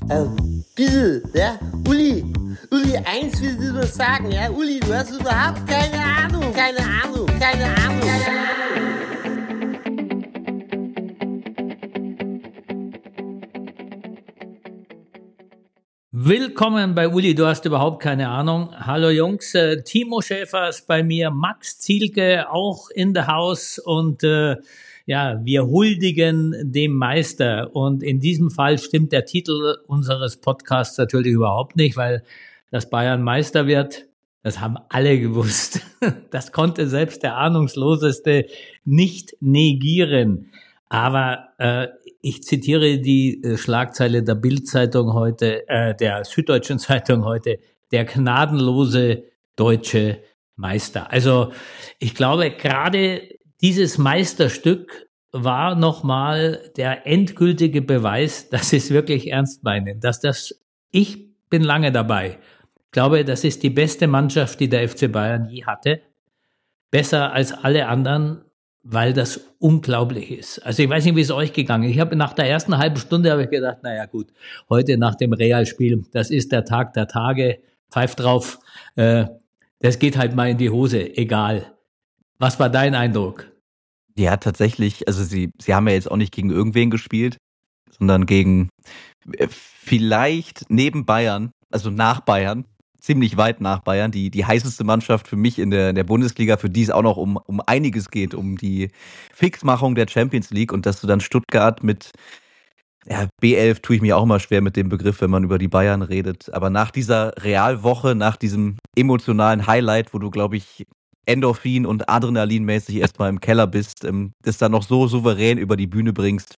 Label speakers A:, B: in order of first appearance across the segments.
A: Bitte, ja, Uli, eins will ich nur sagen, ja, Uli, du hast überhaupt keine Ahnung.
B: Willkommen bei Uli, du hast überhaupt keine Ahnung. Hallo Jungs, Timo Schäfer ist bei mir, Max Zielke auch in the house und wir huldigen dem Meister. Und in diesem Fall stimmt der Titel unseres Podcasts natürlich überhaupt nicht, weil dass Bayern Meister wird, das haben alle gewusst. Das konnte selbst der Ahnungsloseste nicht negieren. Aber ich zitiere die Schlagzeile der Bild-Zeitung heute, der Süddeutschen Zeitung heute, der gnadenlose deutsche Meister. Also ich glaube, gerade dieses Meisterstück war nochmal der endgültige Beweis, dass sie es wirklich ernst meinen. Ich bin lange dabei. Ich glaube, das ist die beste Mannschaft, die der FC Bayern je hatte. Besser als alle anderen, weil das unglaublich ist. Also ich weiß nicht, wie es euch gegangen ist. Ich habe nach der ersten halben Stunde gedacht, naja gut, heute nach dem Realspiel, das ist der Tag der Tage, pfeift drauf, das geht halt mal in die Hose, egal. Was war dein Eindruck?
C: Ja, tatsächlich, also sie haben ja jetzt auch nicht gegen irgendwen gespielt, sondern gegen vielleicht neben Bayern, also nach Bayern, ziemlich weit nach Bayern, die heißeste Mannschaft für mich in der Bundesliga, für die es auch noch um einiges geht, um die Fixmachung der Champions League, und dass du dann Stuttgart mit B11 tue ich mir auch immer schwer mit dem Begriff, wenn man über die Bayern redet, aber nach dieser Realwoche, nach diesem emotionalen Highlight, wo du, glaube ich, Endorphin- und Adrenalinmäßig erstmal im Keller bist, das dann noch so souverän über die Bühne bringst.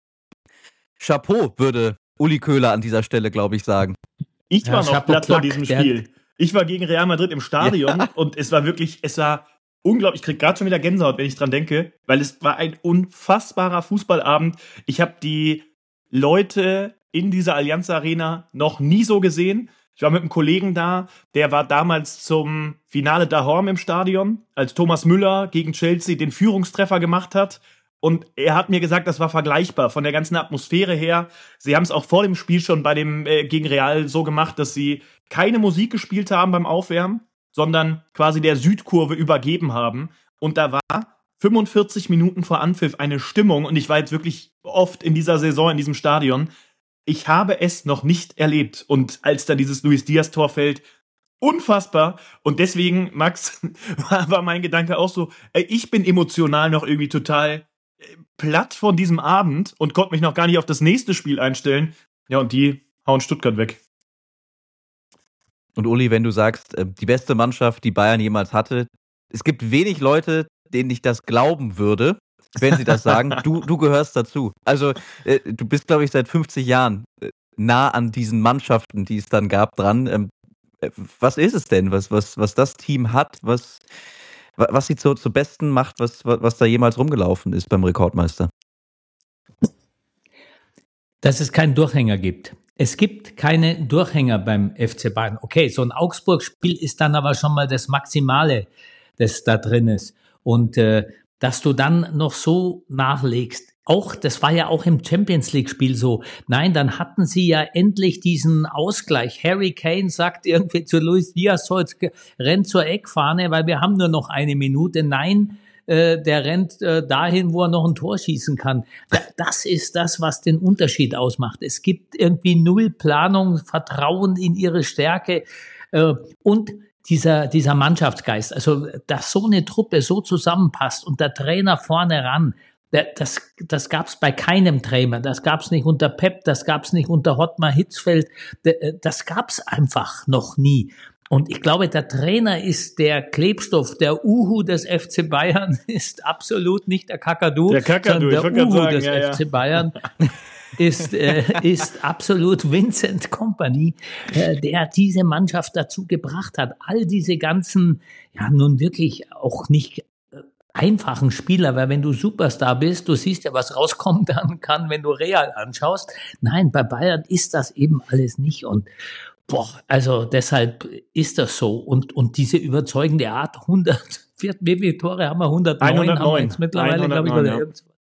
C: Chapeau, würde Uli Köhler an dieser Stelle, glaube ich, sagen.
D: Ich war noch platt vor diesem Spiel. Ich war gegen Real Madrid im Stadion und es war unglaublich. Ich krieg gerade schon wieder Gänsehaut, wenn ich dran denke, weil es war ein unfassbarer Fußballabend. Ich habe die Leute in dieser Allianz Arena noch nie so gesehen. Ich war mit einem Kollegen da, der war damals zum Finale Dahorm im Stadion, als Thomas Müller gegen Chelsea den Führungstreffer gemacht hat. Und er hat mir gesagt, das war vergleichbar von der ganzen Atmosphäre her. Sie haben es auch vor dem Spiel schon bei dem gegen Real so gemacht, dass sie keine Musik gespielt haben beim Aufwärmen, sondern quasi der Südkurve übergeben haben. Und da war 45 Minuten vor Anpfiff eine Stimmung. Und ich war jetzt wirklich oft in dieser Saison in diesem Stadion. Ich habe es noch nicht erlebt. Und als da dieses Luis Diaz-Tor fällt, unfassbar. Und deswegen, Max, war mein Gedanke auch so, ich bin emotional noch irgendwie total platt von diesem Abend und konnte mich noch gar nicht auf das nächste Spiel einstellen. Ja, und die hauen Stuttgart weg.
C: Und Uli, wenn du sagst, die beste Mannschaft, die Bayern jemals hatte, es gibt wenig Leute, denen ich das glauben würde, wenn sie das sagen. Du gehörst dazu. Also du bist, glaube ich, seit 50 Jahren nah an diesen Mannschaften, die es dann gab, dran. Was ist es denn, was das Team hat, was sie zur Besten macht, was da jemals rumgelaufen ist beim Rekordmeister?
B: Dass es keinen Durchhänger gibt. Es gibt keine Durchhänger beim FC Bayern. Okay, so ein Augsburg-Spiel ist dann aber schon mal das Maximale, das da drin ist. Und dass du dann noch so nachlegst, das war ja auch im Champions-League-Spiel so. Nein, dann hatten sie ja endlich diesen Ausgleich. Harry Kane sagt irgendwie zu Luis Diaz, so, jetzt rennt zur Eckfahne, weil wir haben nur noch eine Minute. Nein, der rennt dahin, wo er noch ein Tor schießen kann. Das ist das, was den Unterschied ausmacht. Es gibt irgendwie null Planung, Vertrauen in ihre Stärke und dieser Mannschaftsgeist. Also, dass so eine Truppe so zusammenpasst und der Trainer vorne ran, das gab's bei keinem Trainer. Das gab's nicht unter Pep, das gab's nicht unter Ottmar Hitzfeld. Das gab's einfach noch nie. Und ich glaube, der Trainer ist der Klebstoff, der Uhu des FC Bayern ist absolut nicht der Kakadu, sondern der Uhu des FC Bayern ist absolut Vincent Kompany, der diese Mannschaft dazu gebracht hat. All diese ganzen, nun wirklich auch nicht einfachen Spieler, weil wenn du Superstar bist, du siehst ja, was rauskommen dann kann, wenn du Real anschaust. Nein, bei Bayern ist das eben alles nicht und also deshalb ist das so und diese überzeugende Art, wie viele Tore haben wir? 109 haben wir jetzt mittlerweile, glaube ich, oder irgendwas.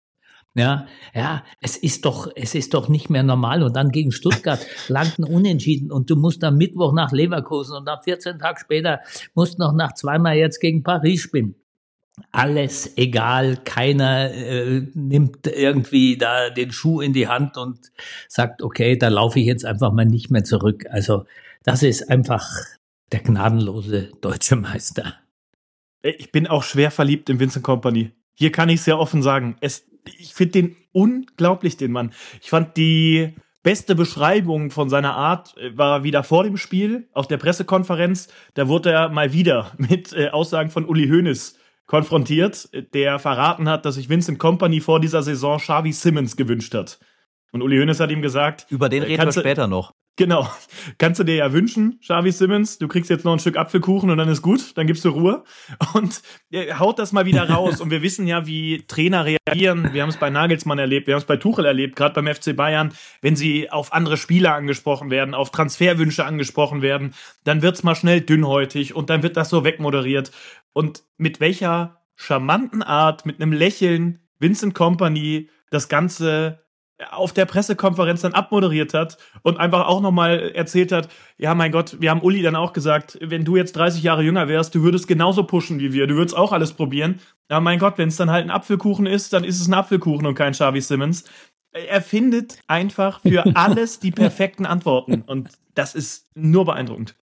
B: Ja, es ist doch nicht mehr normal. Und dann gegen Stuttgart landen Unentschieden und du musst am Mittwoch nach Leverkusen und dann 14 Tage später musst noch nach zweimal jetzt gegen Paris spielen. Alles egal, keiner nimmt irgendwie da den Schuh in die Hand und sagt, okay, da laufe ich jetzt einfach mal nicht mehr zurück. Also das ist einfach der gnadenlose deutsche Meister.
D: Ich bin auch schwer verliebt in Vincent Kompany. Hier kann ich sehr offen sagen. Ich finde den unglaublich, den Mann. Ich fand die beste Beschreibung von seiner Art war wieder vor dem Spiel auf der Pressekonferenz. Da wurde er mal wieder mit Aussagen von Uli Hoeneß konfrontiert, der verraten hat, dass sich Vincent Kompany vor dieser Saison Xavi Simons gewünscht hat. Und Uli Hoeneß hat ihm gesagt,
C: über den reden wir später noch.
D: Genau. Kannst du dir ja wünschen, Xavi Simons, du kriegst jetzt noch ein Stück Apfelkuchen und dann ist gut, dann gibst du Ruhe. Und er haut das mal wieder raus. Und wir wissen ja, wie Trainer reagieren. Wir haben es bei Nagelsmann erlebt, wir haben es bei Tuchel erlebt, gerade beim FC Bayern. Wenn sie auf andere Spieler angesprochen werden, auf Transferwünsche angesprochen werden, dann wird's mal schnell dünnhäutig und dann wird das so wegmoderiert. Und mit welcher charmanten Art, mit einem Lächeln, Vincent Kompany das Ganze auf der Pressekonferenz dann abmoderiert hat und einfach auch nochmal erzählt hat, ja mein Gott, wir haben Uli dann auch gesagt, wenn du jetzt 30 Jahre jünger wärst, du würdest genauso pushen wie wir, du würdest auch alles probieren. Ja mein Gott, wenn es dann halt ein Apfelkuchen ist, dann ist es ein Apfelkuchen und kein Xavi Simons. Er findet einfach für alles die perfekten Antworten und das ist nur beeindruckend.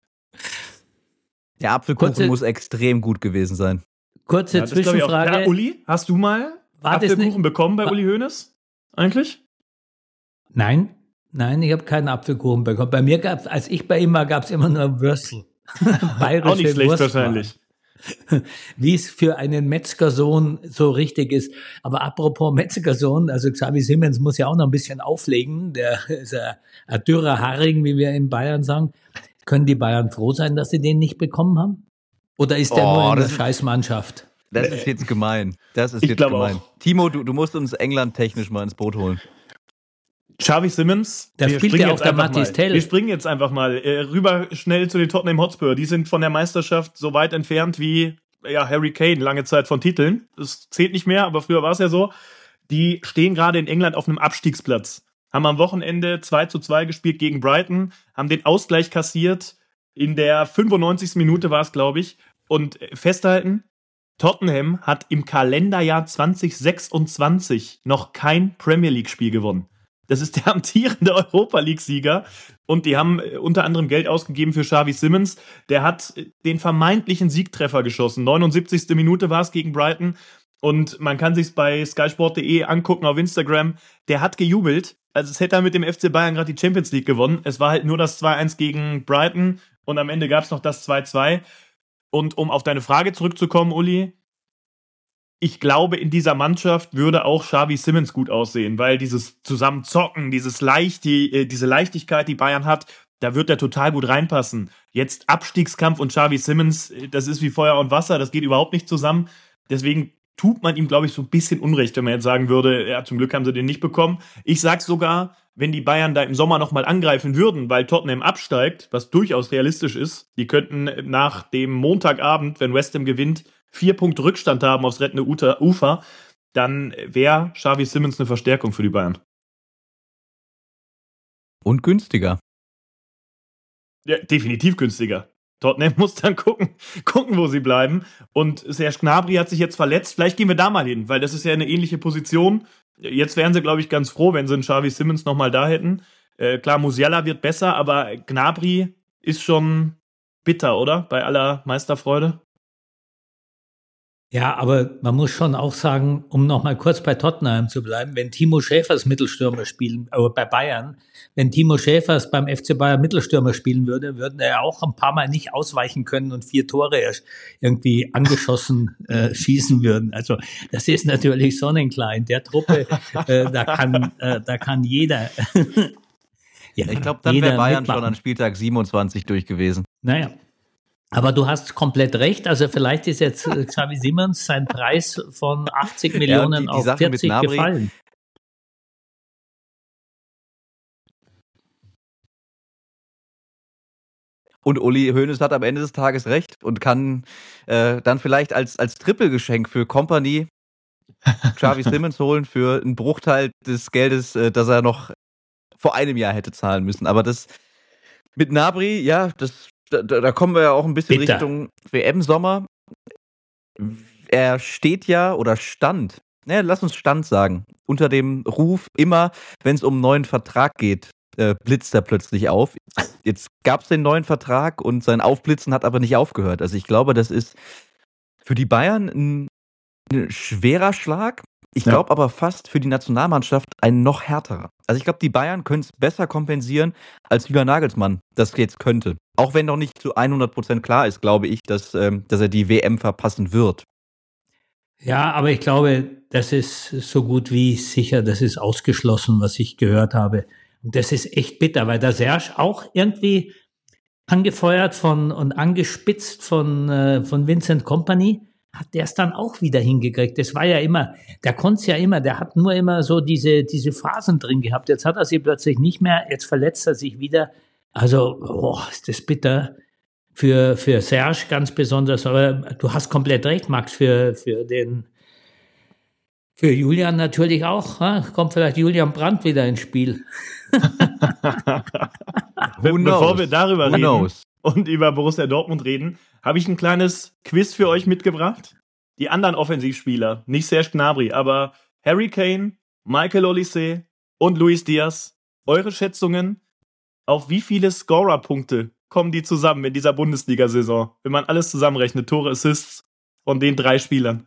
C: Der Apfelkuchen muss extrem gut gewesen sein.
B: Kurze Zwischenfrage.
D: Ja, Uli, hast du mal Apfelkuchen bekommen bei Uli Hoeneß? Eigentlich?
B: Nein, ich habe keinen Apfelkuchen bekommen. Bei mir gab's, als ich bei ihm war, gab's immer nur Würstel.
D: Bayerische auch nicht schlecht Wurst wahrscheinlich.
B: Wie es für einen Metzgersohn so richtig ist. Aber apropos Metzgersohn, also Xavi Simons muss ja auch noch ein bisschen auflegen. Der ist ein dürrer Haring, wie wir in Bayern sagen. Können die Bayern froh sein, dass sie den nicht bekommen haben? Oder ist der nur in der Scheißmannschaft?
C: Das ist jetzt gemein. Auch. Timo, du musst uns England technisch mal ins Boot holen.
D: Xavi Simons,
B: da spielt ja auch der Mathis Tell.
D: Wir springen jetzt einfach mal rüber schnell zu den Tottenham Hotspur. Die sind von der Meisterschaft so weit entfernt wie Harry Kane, lange Zeit von Titeln. Das zählt nicht mehr, aber früher war es ja so. Die stehen gerade in England auf einem Abstiegsplatz. Haben am Wochenende 2:2 gespielt gegen Brighton, haben den Ausgleich kassiert. In der 95. Minute war es, glaube ich. Und festhalten, Tottenham hat im Kalenderjahr 2026 noch kein Premier League-Spiel gewonnen. Das ist der amtierende Europa-League-Sieger. Und die haben unter anderem Geld ausgegeben für Xavi Simons. Der hat den vermeintlichen Siegtreffer geschossen. 79. Minute war es gegen Brighton. Und man kann sich's bei skysport.de angucken auf Instagram. Der hat gejubelt, als hätte er mit dem FC Bayern gerade die Champions League gewonnen. Es war halt nur das 2:1 gegen Brighton. Und am Ende gab's noch das 2:2. Und um auf deine Frage zurückzukommen, Uli, ich glaube, in dieser Mannschaft würde auch Xavi Simons gut aussehen, weil dieses Zusammenzocken, diese Leichtigkeit, die Bayern hat, da wird er total gut reinpassen. Jetzt Abstiegskampf und Xavi Simons, das ist wie Feuer und Wasser, das geht überhaupt nicht zusammen. Deswegen tut man ihm, glaube ich, so ein bisschen Unrecht, wenn man jetzt sagen würde, ja, zum Glück haben sie den nicht bekommen. Ich sag sogar, wenn die Bayern da im Sommer nochmal angreifen würden, weil Tottenham absteigt, was durchaus realistisch ist, die könnten nach dem Montagabend, wenn West Ham gewinnt, 4 Punkte Rückstand haben aufs rettende Ufer, dann wäre Xavi Simons eine Verstärkung für die Bayern.
C: Und günstiger.
D: Ja, definitiv günstiger. Tottenham muss dann gucken, wo sie bleiben. Und Serge Gnabry hat sich jetzt verletzt. Vielleicht gehen wir da mal hin, weil das ist ja eine ähnliche Position. Jetzt wären sie, glaube ich, ganz froh, wenn sie einen Xavi Simons nochmal da hätten. Klar, Musiala wird besser, aber Gnabry ist schon bitter, oder? Bei aller Meisterfreude.
B: Ja, aber man muss schon auch sagen, um noch mal kurz bei Tottenham zu bleiben, wenn Timo Schäfers Mittelstürmer spielen, aber bei Bayern, wenn Timo Schäfers beim FC Bayern Mittelstürmer spielen würde, würden er auch ein paar Mal nicht ausweichen können und 4 Tore irgendwie angeschossen schießen würden. Also das ist natürlich sonnenklar. In der Truppe, da kann jeder.
C: Ja, ich glaube, dann wäre Bayern mitmachen. Schon an Spieltag 27 durch gewesen.
B: Naja. Aber du hast komplett recht, also vielleicht ist jetzt Xavi Simons sein Preis von 80 Millionen die auf Sache 40 gefallen.
C: Und Uli Hoeneß hat am Ende des Tages recht und kann dann vielleicht als Trippelgeschenk für Kompany Xavi Simons holen für einen Bruchteil des Geldes, das er noch vor einem Jahr hätte zahlen müssen. Aber das mit Gnabry, ja, da kommen wir ja auch ein bisschen
B: Bitter.
C: Richtung WM-Sommer. Er steht ja oder stand, lass uns Stand sagen, unter dem Ruf, immer wenn es um einen neuen Vertrag geht, blitzt er plötzlich auf. Jetzt gab es den neuen Vertrag und sein Aufblitzen hat aber nicht aufgehört. Also ich glaube, das ist für die Bayern ein schwerer Schlag. Ich glaube aber fast für die Nationalmannschaft ein noch härterer. Also ich glaube, die Bayern können es besser kompensieren, als Julian Nagelsmann das jetzt könnte. Auch wenn noch nicht zu 100% klar ist, glaube ich, dass er die WM verpassen wird.
B: Ja, aber ich glaube, das ist so gut wie sicher, das ist ausgeschlossen, was ich gehört habe. Und das ist echt bitter, weil der Serge auch irgendwie angefeuert und angespitzt von Vincent Kompany, hat der es dann auch wieder hingekriegt. Das war ja immer, der konnte es ja immer, der hat nur immer so diese Phasen drin gehabt. Jetzt hat er sie plötzlich nicht mehr, jetzt verletzt er sich wieder. Also, ist das bitter für Serge ganz besonders. Aber du hast komplett recht, Max, für Julian natürlich auch. Kommt vielleicht Julian Brandt wieder ins Spiel.
D: Bevor wir darüber reden und über Borussia Dortmund reden, habe ich ein kleines Quiz für euch mitgebracht. Die anderen Offensivspieler, nicht Serge Gnabry, aber Harry Kane, Michael Olise und Luis Diaz. Eure Schätzungen, auf wie viele Scorerpunkte kommen die zusammen in dieser Bundesliga-Saison, wenn man alles zusammenrechnet, Tore, Assists von den 3 Spielern?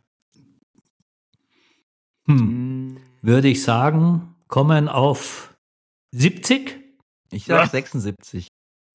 B: Würde ich sagen, kommen auf 70?
C: Ich sage 76.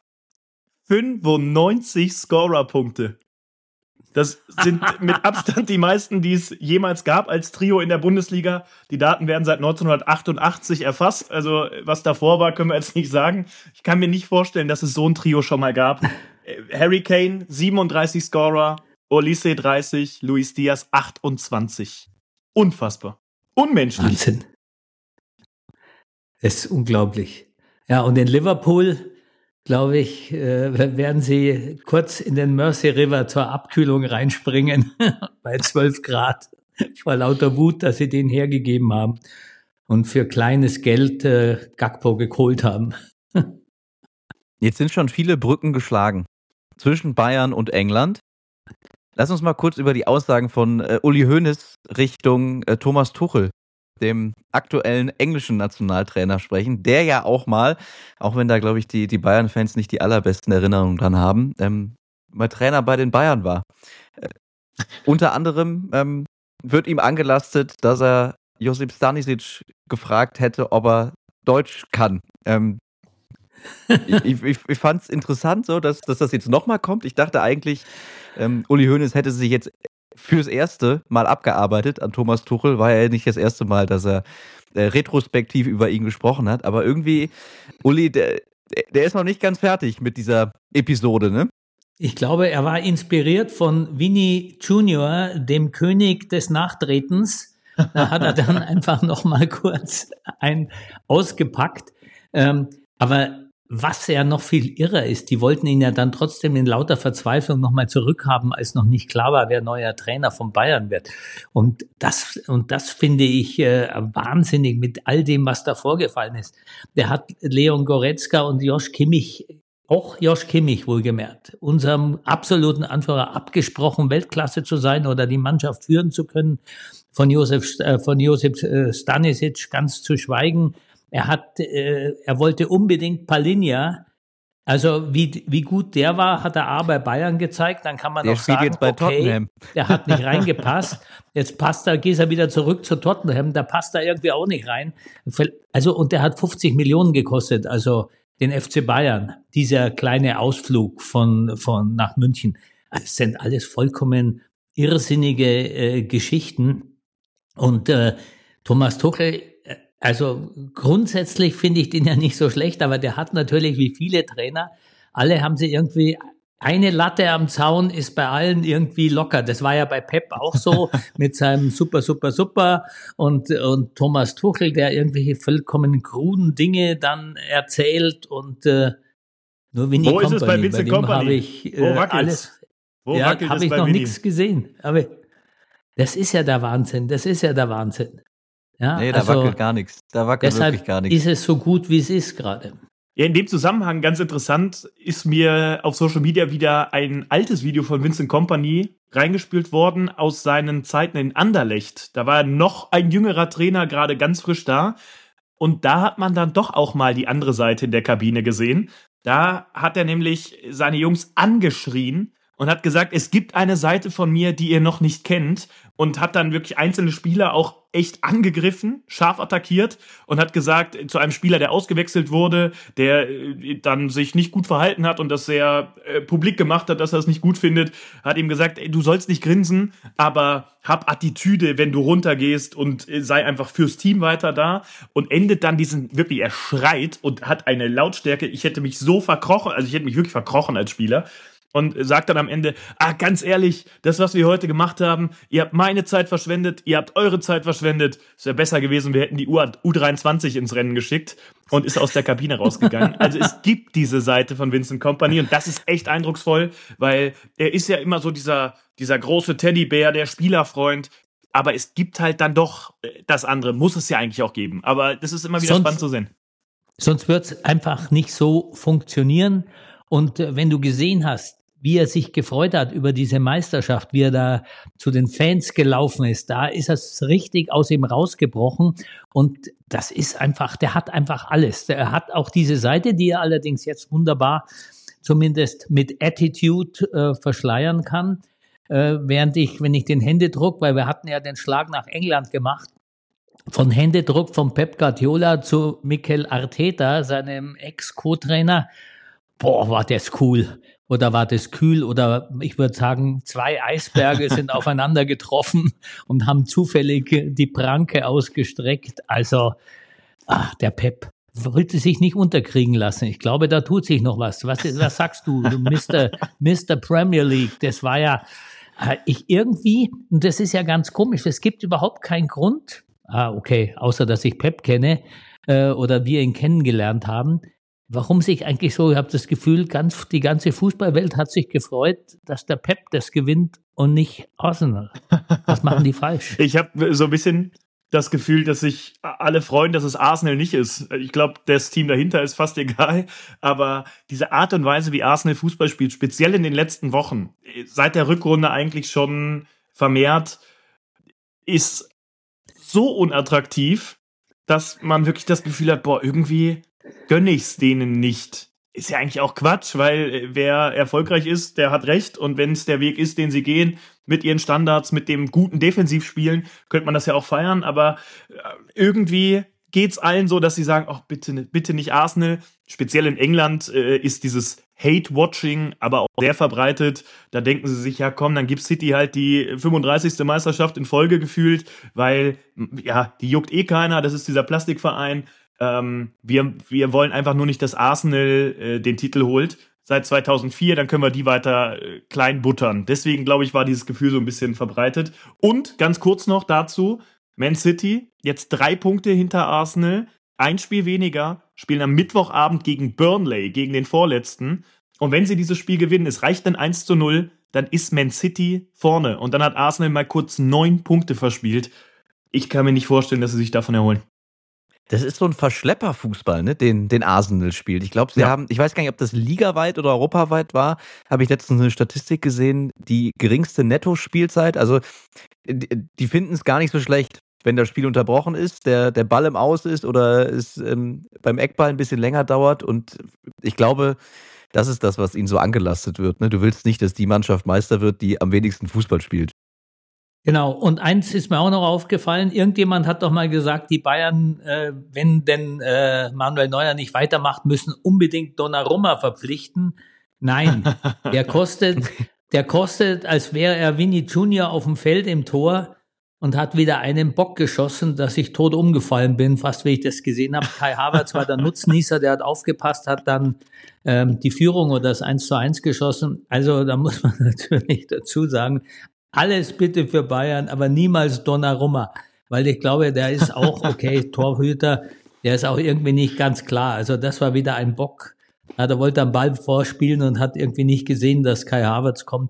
D: 95 Scorerpunkte. Das sind mit Abstand die meisten, die es jemals gab als Trio in der Bundesliga. Die Daten werden seit 1988 erfasst. Also was davor war, können wir jetzt nicht sagen. Ich kann mir nicht vorstellen, dass es so ein Trio schon mal gab. Harry Kane 37 Scorer, Olise 30, Luis Diaz 28. Unfassbar. Unmenschlich.
B: Wahnsinn. Das ist unglaublich. Ja, und in Liverpool, glaube ich, werden sie kurz in den Mersey River zur Abkühlung reinspringen, bei 12 Grad, vor lauter Wut, dass sie den hergegeben haben und für kleines Geld Gakpo geholt haben.
C: Jetzt sind schon viele Brücken geschlagen zwischen Bayern und England. Lass uns mal kurz über die Aussagen von Uli Hoeneß Richtung Thomas Tuchel, dem aktuellen englischen Nationaltrainer, sprechen, der ja auch mal, auch wenn da, glaube ich, die Bayern-Fans nicht die allerbesten Erinnerungen dran haben, mal Trainer bei den Bayern war. Unter anderem wird ihm angelastet, dass er Josip Stanisic gefragt hätte, ob er Deutsch kann. Ich fand es interessant, so, dass das jetzt nochmal kommt. Ich dachte eigentlich, Uli Hoeneß hätte sich jetzt fürs erste Mal abgearbeitet an Thomas Tuchel. War ja nicht das erste Mal, dass er retrospektiv über ihn gesprochen hat. Aber irgendwie, Uli, der ist noch nicht ganz fertig mit dieser Episode, ne?
B: Ich glaube, er war inspiriert von Vinny Junior, dem König des Nachtretens. Da hat er dann einfach noch mal kurz ausgepackt. Aber was ja noch viel irrer ist, die wollten ihn ja dann trotzdem in lauter Verzweiflung nochmal zurückhaben, als noch nicht klar war, wer neuer Trainer von Bayern wird. Und das finde ich wahnsinnig mit all dem, was da vorgefallen ist. Der hat Leon Goretzka und Josh Kimmich, auch Josh Kimmich wohlgemerkt, unserem absoluten Anführer abgesprochen, Weltklasse zu sein oder die Mannschaft führen zu können. Von Josip Stanisic ganz zu schweigen. Er wollte unbedingt Palinja. Also wie gut der war, hat er bei Bayern gezeigt. Dann kann man
C: der
B: auch sagen,
C: jetzt bei Tottenham.
B: Der hat nicht reingepasst. Jetzt geht er wieder zurück zu Tottenham. Da passt er irgendwie auch nicht rein. Also und der hat 50 Millionen gekostet. Also den FC Bayern. Dieser kleine Ausflug von nach München. Das sind alles vollkommen irrsinnige Geschichten. Und Thomas Tuchel, also grundsätzlich finde ich den ja nicht so schlecht, aber der hat natürlich wie viele Trainer, alle haben sie irgendwie, eine Latte am Zaun ist bei allen irgendwie locker. Das war ja bei Pep auch so mit seinem super und Thomas Tuchel, der irgendwelche vollkommen kruden Dinge dann erzählt und nur Vinny
D: Kompany. Wo ist es bei Vincent Kompany?
B: Habe ich alles,
D: Wo wackelt
B: habe ich noch nichts gesehen. Aber Das ist ja der Wahnsinn. Ja,
C: Nee, da wackelt gar nichts. Da wackelt wirklich gar nichts.
B: Ist es so gut, wie es ist gerade.
D: Ja, in dem Zusammenhang ganz interessant ist mir auf Social Media wieder ein altes Video von Vincent Kompany reingespült worden aus seinen Zeiten in Anderlecht. Da war noch ein jüngerer Trainer, gerade ganz frisch da. Und da hat man dann doch auch mal die andere Seite in der Kabine gesehen. Da hat er nämlich seine Jungs angeschrien und hat gesagt, es gibt eine Seite von mir, die ihr noch nicht kennt, und hat dann wirklich einzelne Spieler auch echt angegriffen, scharf attackiert und hat gesagt zu einem Spieler, der ausgewechselt wurde, der dann sich nicht gut verhalten hat und das sehr publik gemacht hat, dass er es nicht gut findet, hat ihm gesagt, ey, du sollst nicht grinsen, aber hab Attitüde, wenn du runtergehst, und sei einfach fürs Team weiter da, und endet dann wirklich, er schreit und hat eine Lautstärke, ich hätte mich wirklich verkrochen als Spieler. Und sagt dann am Ende, ganz ehrlich, das, was wir heute gemacht haben, ihr habt meine Zeit verschwendet, ihr habt eure Zeit verschwendet. Es wäre besser gewesen, wir hätten die U23 ins Rennen geschickt, und ist aus der Kabine rausgegangen. Also es gibt diese Seite von Vincent Kompany, und das ist echt eindrucksvoll, weil er ist ja immer so dieser große Teddybär, der Spielerfreund. Aber es gibt halt dann doch das andere, muss es ja eigentlich auch geben. Aber das ist immer wieder spannend zu sehen.
B: Sonst wird es einfach nicht so funktionieren. Und wenn du gesehen hast, wie er sich gefreut hat über diese Meisterschaft, wie er da zu den Fans gelaufen ist, da ist es richtig aus ihm rausgebrochen. Und das ist einfach, der hat einfach alles. Der hat auch diese Seite, die er allerdings jetzt wunderbar zumindest mit Attitude verschleiern kann. Wenn ich den Händedruck, weil wir hatten ja den Schlag nach England gemacht, von Händedruck von Pep Guardiola zu Mikel Arteta, seinem Ex-Co-Trainer, war das cool. Oder war das kühl? Oder ich würde sagen, 2 Eisberge sind aufeinander getroffen und haben zufällig die Pranke ausgestreckt. Also, der Pep wollte sich nicht unterkriegen lassen. Ich glaube, da tut sich noch was. Was sagst du, Mr. Premier League? Das war ja, und das ist ja ganz komisch, es gibt überhaupt keinen Grund, okay, außer dass ich Pep kenne oder wir ihn kennengelernt haben, warum sich eigentlich so, ich habe das Gefühl, die ganze Fußballwelt hat sich gefreut, dass der Pep das gewinnt und nicht Arsenal. Was machen die falsch?
D: Ich habe so ein bisschen das Gefühl, dass sich alle freuen, dass es Arsenal nicht ist. Ich glaube, das Team dahinter ist fast egal. Aber diese Art und Weise, wie Arsenal Fußball spielt, speziell in den letzten Wochen, seit der Rückrunde eigentlich schon vermehrt, ist so unattraktiv, dass man wirklich das Gefühl hat, irgendwie gönne ich es denen nicht. Ist ja eigentlich auch Quatsch, weil wer erfolgreich ist, der hat recht. Und wenn es der Weg ist, den sie gehen, mit ihren Standards, mit dem guten Defensivspielen, könnte man das ja auch feiern. Aber irgendwie geht's allen so, dass sie sagen, bitte nicht Arsenal. Speziell in England ist dieses Hate-Watching aber auch sehr verbreitet. Da denken sie sich, ja komm, dann gibt City halt die 35. Meisterschaft in Folge gefühlt, weil die juckt eh keiner, das ist dieser Plastikverein. Wir wollen einfach nur nicht, dass Arsenal den Titel holt seit 2004, dann können wir die weiter klein buttern. Deswegen, glaube ich, war dieses Gefühl so ein bisschen verbreitet. Und ganz kurz noch dazu, Man City, jetzt 3 Punkte hinter Arsenal, 1 Spiel weniger, spielen am Mittwochabend gegen Burnley, gegen den Vorletzten. Und wenn sie dieses Spiel gewinnen, es reicht dann 1-0, dann ist Man City vorne. Und dann hat Arsenal mal kurz 9 Punkte verspielt. Ich kann mir nicht vorstellen, dass sie sich davon erholen.
C: Das ist so ein Verschlepperfußball, ne, den Arsenal spielt. Ich glaube, ich weiß gar nicht, ob das ligaweit oder europaweit war, habe ich letztens eine Statistik gesehen, die geringste Netto-Spielzeit. Also, die finden es gar nicht so schlecht, wenn das Spiel unterbrochen ist, der Ball im Aus ist oder es beim Eckball ein bisschen länger dauert. Und ich glaube, das ist das, was ihnen so angelastet wird. Ne? Du willst nicht, dass die Mannschaft Meister wird, die am wenigsten Fußball spielt.
B: Genau, und eins ist mir auch noch aufgefallen, irgendjemand hat doch mal gesagt, die Bayern, wenn denn Manuel Neuer nicht weitermacht, müssen unbedingt Donnarumma verpflichten. Nein, der kostet, als wäre er Vinny Junior auf dem Feld im Tor und hat wieder einen Bock geschossen, dass ich tot umgefallen bin, fast wie ich das gesehen habe. Kai Havertz war der Nutznießer, der hat aufgepasst, hat dann die Führung oder das 1:1 geschossen. Also da muss man natürlich dazu sagen, alles bitte für Bayern, aber niemals Donnarumma, weil ich glaube, der ist auch, okay, Torhüter, der ist auch irgendwie nicht ganz klar. Also das war wieder ein Bock. Ja, der wollte am Ball vorspielen und hat irgendwie nicht gesehen, dass Kai Havertz kommt.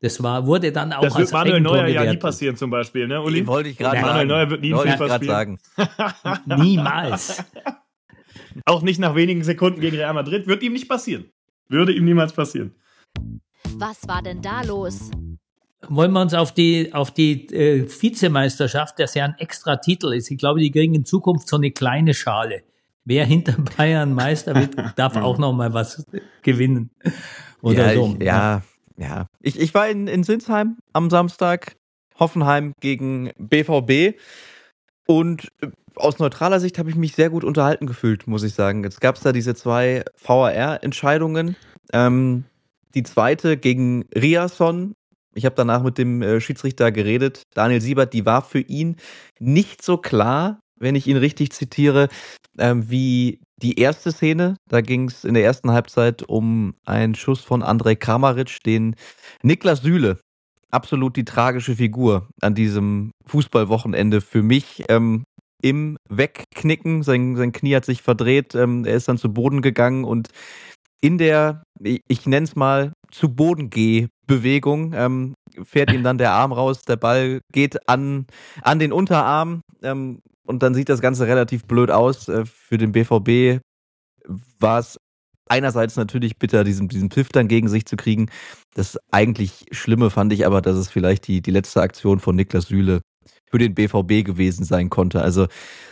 B: Das wurde dann auch
D: das wird
B: als
D: Manuel
B: Eigentor
D: Neuer ja nie
B: gewertet.
D: passieren zum Beispiel, ne, Uli?
C: Wollte ich gerade
D: Manuel
C: sagen.
D: Neuer wird nie ein FIFA
C: sagen.
B: Niemals.
D: Auch nicht nach wenigen Sekunden gegen Real Madrid. Wird ihm nicht passieren. Würde ihm niemals passieren.
E: Was war denn da los?
B: Wollen wir uns auf die Vizemeisterschaft, das ja ein extra Titel ist. Ich glaube, die kriegen in Zukunft so eine kleine Schale. Wer hinter Bayern Meister wird, darf auch noch mal was gewinnen. Oder so.
C: Ja. Ich war in Sinsheim am Samstag, Hoffenheim gegen BVB, und aus neutraler Sicht habe ich mich sehr gut unterhalten gefühlt, muss ich sagen. Jetzt gab es da diese 2 VAR-Entscheidungen. Die zweite gegen Riasson. Ich habe danach mit dem Schiedsrichter geredet, Daniel Siebert, die war für ihn nicht so klar, wenn ich ihn richtig zitiere, wie die erste Szene. Da ging es in der ersten Halbzeit um einen Schuss von Andrej Kramaric, den Niklas Süle, absolut die tragische Figur an diesem Fußballwochenende für mich, im Wegknicken. Sein Knie hat sich verdreht, er ist dann zu Boden gegangen und in der, ich nenne es mal, zu Boden-Geh-Bewegung fährt ihm dann der Arm raus, der Ball geht an den Unterarm und dann sieht das Ganze relativ blöd aus. Für den BVB war es einerseits natürlich bitter, diesen Pfiff dann gegen sich zu kriegen. Das eigentlich Schlimme fand ich aber, dass es vielleicht die letzte Aktion von Niklas Süle für den BVB gewesen sein konnte. Also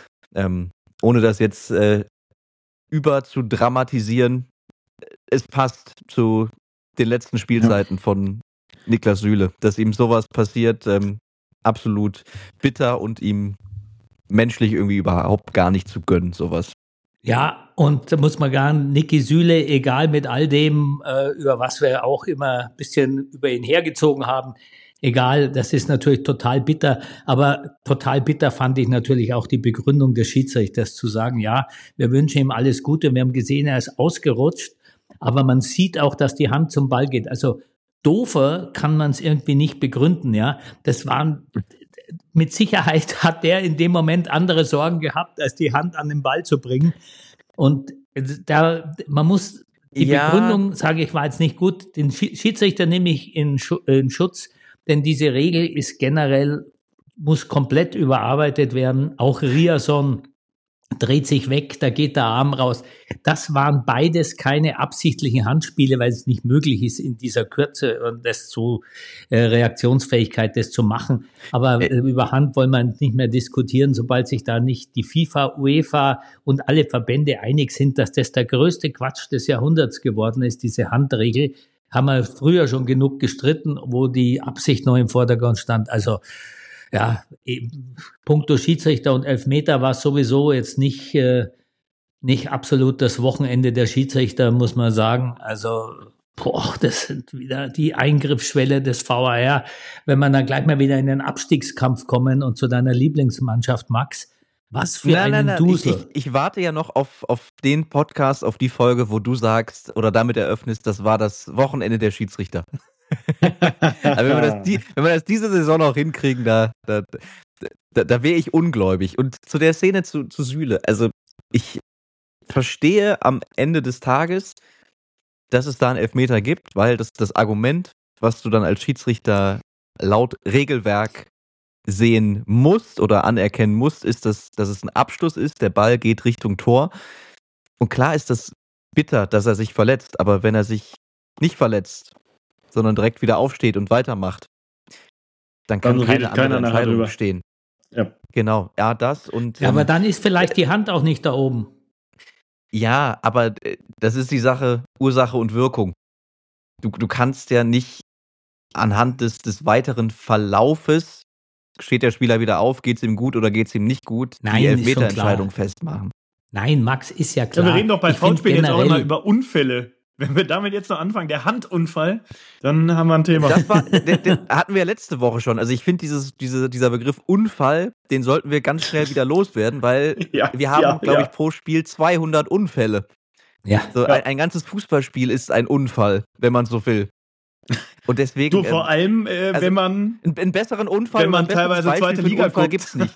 C: ohne das jetzt über zu dramatisieren, es passt zu den letzten Spielzeiten von Niklas Süle, dass ihm sowas passiert, absolut bitter und ihm menschlich irgendwie überhaupt gar nicht zu gönnen, sowas.
B: Ja, und da muss man Niki Süle, egal mit all dem, über was wir auch immer ein bisschen über ihn hergezogen haben, egal, das ist natürlich total bitter, aber total bitter fand ich natürlich auch die Begründung des Schiedsrichters zu sagen, ja, wir wünschen ihm alles Gute, wir haben gesehen, er ist ausgerutscht, aber man sieht auch, dass die Hand zum Ball geht. Also doofer kann man es irgendwie nicht begründen, ja. Das waren, mit Sicherheit hat der in dem Moment andere Sorgen gehabt, als die Hand an den Ball zu bringen. Und man muss die Begründung, sage ich, war jetzt nicht gut. Den Schiedsrichter nehme ich in Schutz, denn diese Regel ist generell, muss komplett überarbeitet werden. Auch Riasson dreht sich weg, da geht der Arm raus. Das waren beides keine absichtlichen Handspiele, weil es nicht möglich ist, in dieser Kürze und Reaktionsfähigkeit, das zu machen. Aber über Hand wollen wir nicht mehr diskutieren, sobald sich da nicht die FIFA, UEFA und alle Verbände einig sind, dass das der größte Quatsch des Jahrhunderts geworden ist, diese Handregel. Haben wir früher schon genug gestritten, wo die Absicht noch im Vordergrund stand. Also ja, puncto Schiedsrichter und Elfmeter war sowieso jetzt nicht absolut das Wochenende der Schiedsrichter, muss man sagen. Also, das sind wieder die Eingriffsschwelle des VAR. Wenn man dann gleich mal wieder in den Abstiegskampf kommen und zu deiner Lieblingsmannschaft, Max, was für einen Dusel.
C: Ich warte ja noch auf den Podcast, auf die Folge, wo du sagst oder damit eröffnest, das war das Wochenende der Schiedsrichter. Aber wenn wir das diese Saison noch hinkriegen, da wäre ich ungläubig. Und zu der Szene zu Süle, also ich verstehe am Ende des Tages, dass es da einen Elfmeter gibt, weil das Argument, was du dann als Schiedsrichter laut Regelwerk sehen musst oder anerkennen musst, ist, dass es ein Abschluss ist, der Ball geht Richtung Tor. Und klar ist das bitter, dass er sich verletzt, aber wenn er sich nicht verletzt, sondern direkt wieder aufsteht und weitermacht, dann kann keine andere Entscheidung stehen. Ja. Genau, ja, das und...
B: Ja, aber dann ist vielleicht die Hand auch nicht da oben.
C: Ja, aber das ist die Sache, Ursache und Wirkung. Du kannst ja nicht anhand des weiteren Verlaufes, steht der Spieler wieder auf, geht's ihm gut oder geht's ihm nicht gut, die Elfmeterentscheidung festmachen.
B: Nein, Max, ist ja klar.
D: Ja, wir reden doch bei Foulspielen jetzt auch immer über Unfälle. Wenn wir damit jetzt noch anfangen, der Handunfall, dann haben wir ein Thema.
C: Den hatten wir ja letzte Woche schon. Also ich finde dieser Begriff Unfall, den sollten wir ganz schnell wieder loswerden, weil wir haben, glaube ich, pro Spiel 200 Unfälle.
B: Ja.
C: So, ein ganzes Fußballspiel ist ein Unfall, wenn man so will. Und deswegen.
D: Du, vor allem, wenn man.
C: Einen besseren Unfall,
D: wenn man teilweise zweite Liga guckt,
C: gibt's nicht.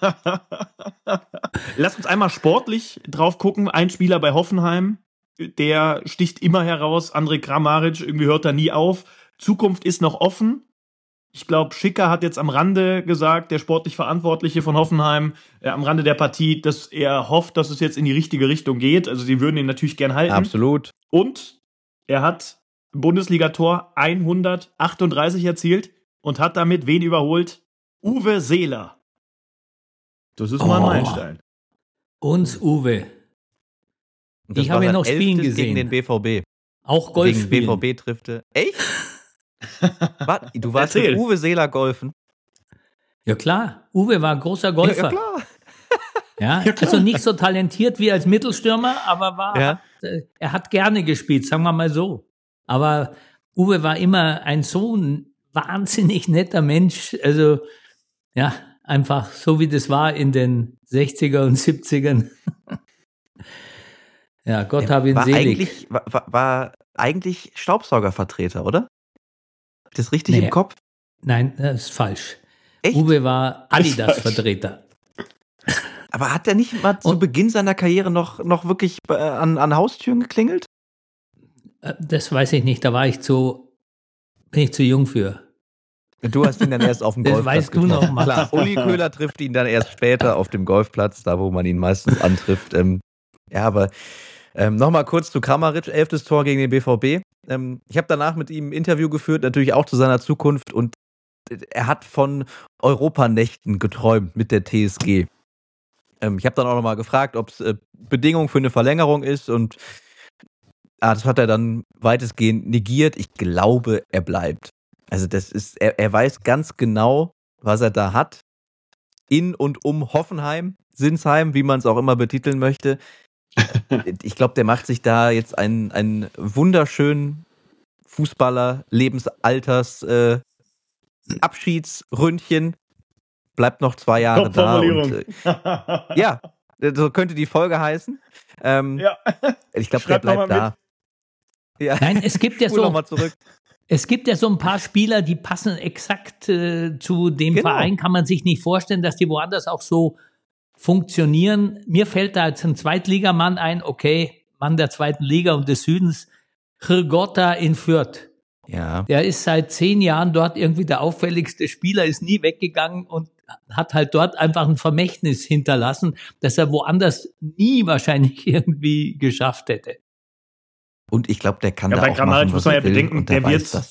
D: Lass uns einmal sportlich drauf gucken. Ein Spieler bei Hoffenheim, der sticht immer heraus. Andrej Kramaric, irgendwie hört er nie auf. Zukunft ist noch offen. Ich glaube, Schicker hat jetzt am Rande gesagt, der sportlich Verantwortliche von Hoffenheim, am Rande der Partie, dass er hofft, dass es jetzt in die richtige Richtung geht. Also sie würden ihn natürlich gern halten.
C: Absolut.
D: Und er hat Bundesliga-Tor 138 erzielt und hat damit wen überholt? Uwe Seeler. Das ist mal ein Meilenstein.
B: Uns Uwe.
C: Ich
B: habe ja noch spielen gesehen.
C: Gegen den BVB.
B: Auch Golf spielen.
C: Gegen BVB trifft er. Echt? Du warst mit Uwe Seeler golfen?
B: Ja klar, Uwe war ein großer Golfer.
C: Ja, klar.
B: Ja, also nicht so talentiert wie als Mittelstürmer, aber er hat gerne gespielt, sagen wir mal so. Aber Uwe war immer ein so wahnsinnig netter Mensch. Also ja, einfach so wie das war in den 60er und 70ern. Ja, Gott hab ihn selig.
C: War eigentlich Staubsaugervertreter, oder? Hab ich das richtig im Kopf?
B: Nein, das ist falsch.
C: Echt?
B: Uwe war Adidas-Vertreter.
C: Aber hat er nicht mal zu Beginn seiner Karriere noch wirklich an Haustüren geklingelt?
B: Das weiß ich nicht, da bin ich zu jung für.
C: Du hast ihn dann erst auf dem Golfplatz.
B: Das weißt du noch mal.
C: Klar, Uli Köhler trifft ihn dann erst später auf dem Golfplatz, da wo man ihn meistens antrifft. Ja, aber nochmal kurz zu Kramaric, 11. Tor gegen den BVB. Ich habe danach mit ihm ein Interview geführt, natürlich auch zu seiner Zukunft, und er hat von Europanächten geträumt mit der TSG. Ich habe dann auch nochmal gefragt, ob es Bedingung für eine Verlängerung ist, und das hat er dann weitestgehend negiert. Ich glaube, er bleibt. Also er weiß ganz genau, was er da hat. In und um Hoffenheim, Sinsheim, wie man es auch immer betiteln möchte. Ich glaube, der macht sich da jetzt einen wunderschönen Fußballer, Lebensalters, Abschiedsründchen. Bleibt noch 2 Jahre da. Und, ja, so könnte die Folge heißen. Ja. Ich glaube, der bleibt da. Ja.
B: Nein, es gibt ja
C: noch mal zurück.
B: Es gibt ja so ein paar Spieler, die passen exakt zu dem Verein. Kann man sich nicht vorstellen, dass die woanders auch so funktionieren. Mir fällt da jetzt ein Zweitligamann ein, Mann der zweiten Liga und des Südens, Hrgota in Fürth.
C: Ja.
B: Der ist seit 10 Jahren dort irgendwie der auffälligste Spieler, ist nie weggegangen und hat halt dort einfach ein Vermächtnis hinterlassen, das er woanders nie wahrscheinlich irgendwie geschafft hätte.
C: Und ich glaube, der kann da auch
D: Kramaric
C: machen,
D: muss man ja bedenken, der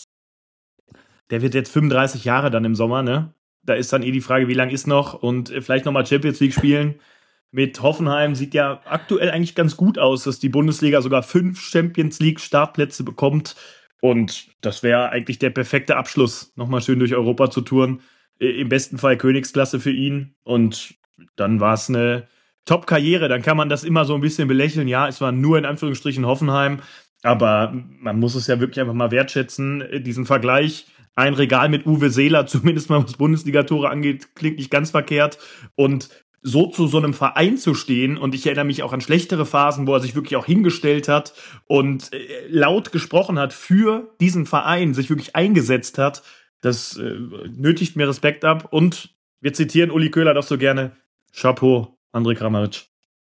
C: wird
D: jetzt 35 Jahre dann im Sommer, ne? Da ist dann die Frage, wie lang ist noch, und vielleicht nochmal Champions League spielen. Mit Hoffenheim sieht ja aktuell eigentlich ganz gut aus, dass die Bundesliga sogar 5 Champions League Startplätze bekommt. Und das wäre eigentlich der perfekte Abschluss, nochmal schön durch Europa zu touren. Im besten Fall Königsklasse für ihn. Und dann war es eine Top-Karriere. Dann kann man das immer so ein bisschen belächeln. Ja, es war nur in Anführungsstrichen Hoffenheim. Aber man muss es ja wirklich einfach mal wertschätzen, diesen Vergleich. Ein Regal mit Uwe Seeler, zumindest mal was Bundesliga-Tore angeht, klingt nicht ganz verkehrt. Und so zu so einem Verein zu stehen, und ich erinnere mich auch an schlechtere Phasen, wo er sich wirklich auch hingestellt hat und laut gesprochen hat für diesen Verein, sich wirklich eingesetzt hat, das nötigt mir Respekt ab. Und wir zitieren Uli Köhler doch so gerne: Chapeau, André Kramaric.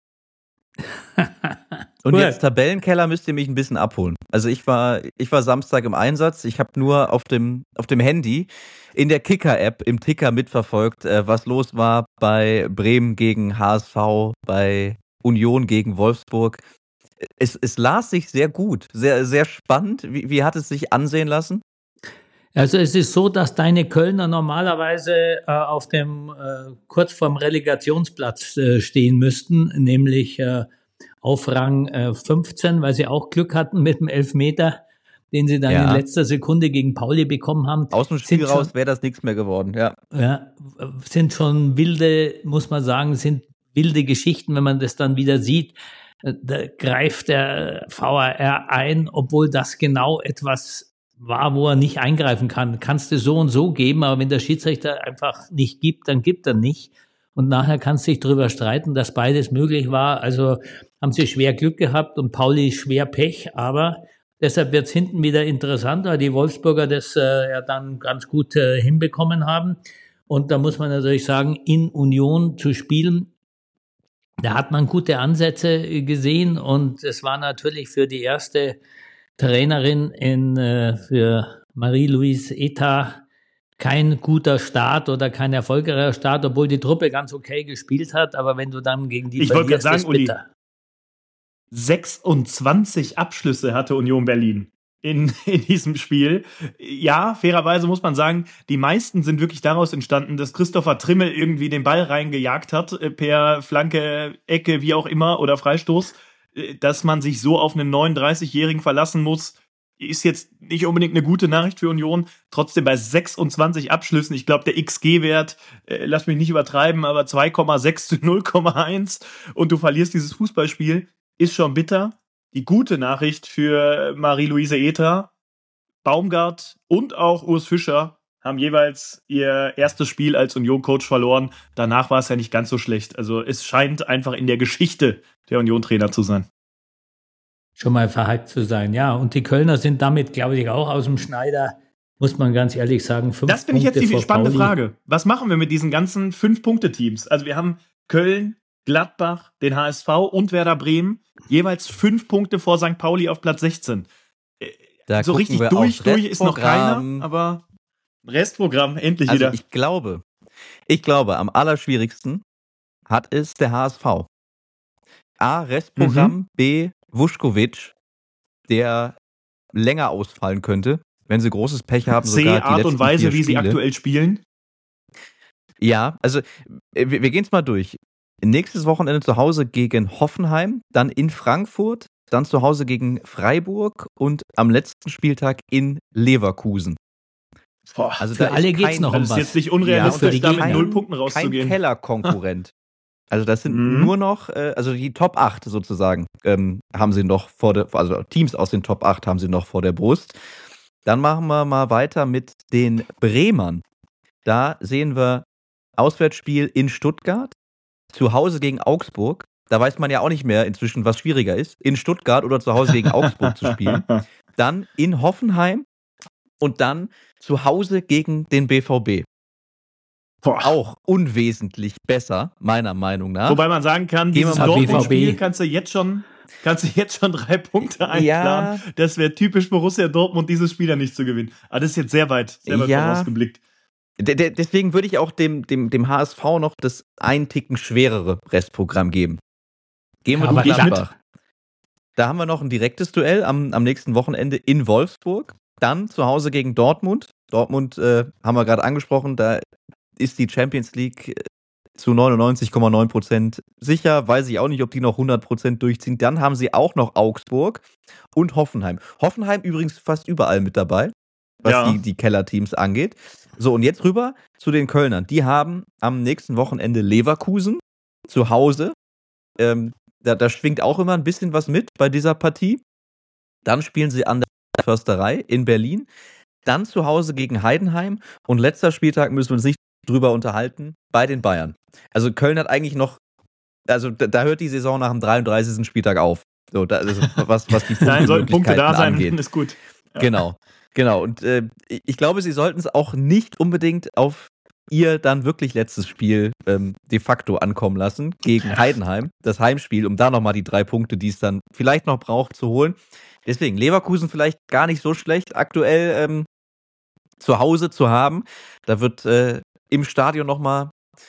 C: Und jetzt Tabellenkeller müsst ihr mich ein bisschen abholen. Also ich war Samstag im Einsatz. Ich habe nur auf dem Handy in der Kicker-App im Ticker mitverfolgt, was los war bei Bremen gegen HSV, bei Union gegen Wolfsburg. Es las sich sehr gut, sehr, sehr spannend. Wie hat es sich ansehen lassen?
B: Also es ist so, dass deine Kölner normalerweise auf dem kurz vorm Relegationsplatz stehen müssten, nämlich auf Rang 15, weil sie auch Glück hatten mit dem Elfmeter, den sie dann in letzter Sekunde gegen Pauli bekommen haben.
C: Aus dem Spiel raus wäre das nichts mehr geworden, ja.
B: Ja, sind schon wilde, muss man sagen, sind wilde Geschichten, wenn man das dann wieder sieht. Da greift der VAR ein, obwohl das genau etwas war, wo er nicht eingreifen kann. Kannst du so und so geben, aber wenn der Schiedsrichter einfach nicht gibt, dann gibt er nicht. Und nachher kannst du dich drüber streiten, dass beides möglich war. Also haben sie schwer Glück gehabt und Pauli schwer Pech, aber deshalb wird es hinten wieder interessant, weil die Wolfsburger das ja dann ganz gut hinbekommen haben. Und da muss man natürlich sagen, in Union zu spielen, da hat man gute Ansätze gesehen, und es war natürlich für die erste Trainerin für Marie-Louise Eta kein guter Start oder kein erfolgreicher Start, obwohl die Truppe ganz okay gespielt hat. Aber wenn du dann gegen die
D: verlierst, ist
B: Uli,
D: bitter. 26 Abschlüsse hatte Union Berlin in diesem Spiel. Ja, fairerweise muss man sagen, die meisten sind wirklich daraus entstanden, dass Christopher Trimmel irgendwie den Ball reingejagt hat, per Flanke, Ecke, wie auch immer, oder Freistoß. Dass man sich so auf einen 39-Jährigen verlassen muss, ist jetzt nicht unbedingt eine gute Nachricht für Union. Trotzdem bei 26 Abschlüssen, ich glaube, der XG-Wert, lass mich nicht übertreiben, aber 2,6 zu 0,1 und du verlierst dieses Fußballspiel, ist schon bitter. Die gute Nachricht für Marie-Louise Ether, Baumgart und auch Urs Fischer haben jeweils ihr erstes Spiel als Union-Coach verloren. Danach war es ja nicht ganz so schlecht. Also es scheint einfach in der Geschichte der Union-Trainer zu sein.
B: Schon mal verhackt zu sein, ja. Und die Kölner sind damit, glaube ich, auch aus dem Schneider, muss man ganz ehrlich sagen, 5 Punkte.
D: Das finde ich jetzt die spannende Frage. Was machen wir mit diesen ganzen 5-Punkte-Teams? Also wir haben Köln, Gladbach, den HSV und Werder Bremen, jeweils 5 Punkte vor St. Pauli auf Platz 16.
C: Da
D: so richtig durch ist noch keiner, aber Restprogramm endlich
C: also
D: wieder.
C: Ich glaube, am allerschwierigsten hat es der HSV. A, Restprogramm, B, Vuskovic, der länger ausfallen könnte, wenn sie großes Pech haben.
D: C,
C: sogar die
D: Art und Weise, wie sie
C: Spiele.
D: aktuell spielen.
C: Ja, also wir gehen es mal durch. Nächstes Wochenende zu Hause gegen Hoffenheim, dann in Frankfurt, dann zu Hause gegen Freiburg und am letzten Spieltag in Leverkusen.
D: Boah,
B: also für alle geht es noch um was.
D: Das ist jetzt nicht unrealistisch, da mit 0 Punkten rauszugehen.
C: Kein Kellerkonkurrent. Also das sind nur noch, also die Top 8 sozusagen, haben sie noch also Teams aus den Top 8 haben sie noch vor der Brust. Dann machen wir mal weiter mit den Bremern. Da sehen wir Auswärtsspiel in Stuttgart, zu Hause gegen Augsburg. Da weiß man ja auch nicht mehr inzwischen, was schwieriger ist, in Stuttgart oder zu Hause gegen Augsburg zu spielen. Dann in Hoffenheim und dann zu Hause gegen den BVB.
D: Boah.
C: Auch unwesentlich besser, meiner Meinung nach.
D: Wobei man sagen kann, dieses Dortmund-Spiel kannst du jetzt schon 3 Punkte einplanen. Ja. Das wäre typisch Borussia Dortmund, dieses Spiel ja nicht zu gewinnen. Aber das ist jetzt sehr weit vorausgeblickt.
C: Deswegen würde ich auch dem HSV noch das einen Ticken schwerere Restprogramm geben. Gehen wir durch Gladbach. Da haben wir noch ein direktes Duell am nächsten Wochenende in Wolfsburg. Dann zu Hause gegen Dortmund. Dortmund haben wir gerade angesprochen, da ist die Champions League zu 99,9% sicher. Weiß ich auch nicht, ob die noch 100% durchziehen. Dann haben sie auch noch Augsburg und Hoffenheim. Hoffenheim übrigens fast überall mit dabei, was die Kellerteams angeht. So, und jetzt rüber zu den Kölnern. Die haben am nächsten Wochenende Leverkusen zu Hause. Da schwingt auch immer ein bisschen was mit bei dieser Partie. Dann spielen sie an der Försterei in Berlin. Dann zu Hause gegen Heidenheim. Und letzter Spieltag müssen wir uns nicht drüber unterhalten, bei den Bayern. Also Köln hat eigentlich noch, also da hört die Saison nach dem 33. Spieltag auf. So, also was die
D: Punkte da sein,
C: angeht.
D: Ist gut.
C: Ja. Genau. Und ich glaube, sie sollten es auch nicht unbedingt auf ihr dann wirklich letztes Spiel de facto ankommen lassen gegen Heidenheim, das Heimspiel, um da nochmal die 3 Punkte, die es dann vielleicht noch braucht, zu holen. Deswegen, Leverkusen vielleicht gar nicht so schlecht aktuell zu Hause zu haben. Da wird im Stadion nochmal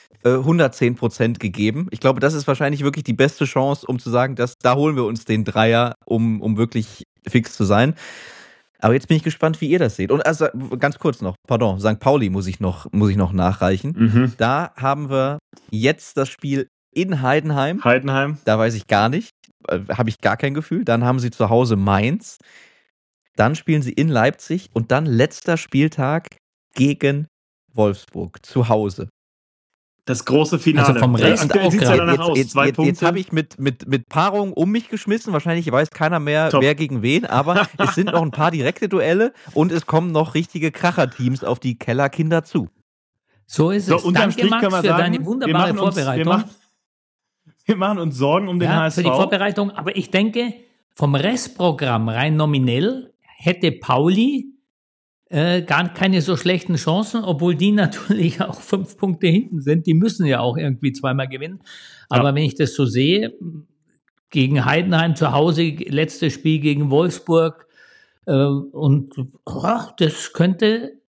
C: 110% gegeben. Ich glaube, das ist wahrscheinlich wirklich die beste Chance, um zu sagen, dass da holen wir uns den Dreier, um wirklich fix zu sein. Aber jetzt bin ich gespannt, wie ihr das seht. Und also ganz kurz noch, St. Pauli muss ich noch nachreichen. Da haben wir jetzt das Spiel in Heidenheim. Da weiß ich gar nicht, habe ich gar kein Gefühl. Dann haben sie zu Hause Mainz. Dann spielen sie in Leipzig und dann letzter Spieltag gegen Wolfsburg zu Hause.
D: Das große Finale.
B: Also vom Rest
D: sieht ja danach aus. 2 Punkte.
C: Jetzt habe ich mit Paarungen um mich geschmissen. Wahrscheinlich weiß keiner mehr, wer gegen wen. Aber es sind noch ein paar direkte Duelle und es kommen noch richtige Kracherteams auf die Kellerkinder zu.
B: So ist es.
D: Unterm Strich
B: Max,
D: kann man
B: für
D: sagen,
B: deine wunderbare Vorbereitung.
D: Wir machen uns Sorgen um den HSV.
B: Für die Vorbereitung. Aber ich denke, vom Restprogramm rein nominell hätte Pauli gar keine so schlechten Chancen, obwohl die natürlich auch 5 Punkte hinten sind. Die müssen ja auch irgendwie zweimal gewinnen. Aber wenn ich das so sehe, gegen Heidenheim zu Hause, letztes Spiel gegen Wolfsburg, das könnte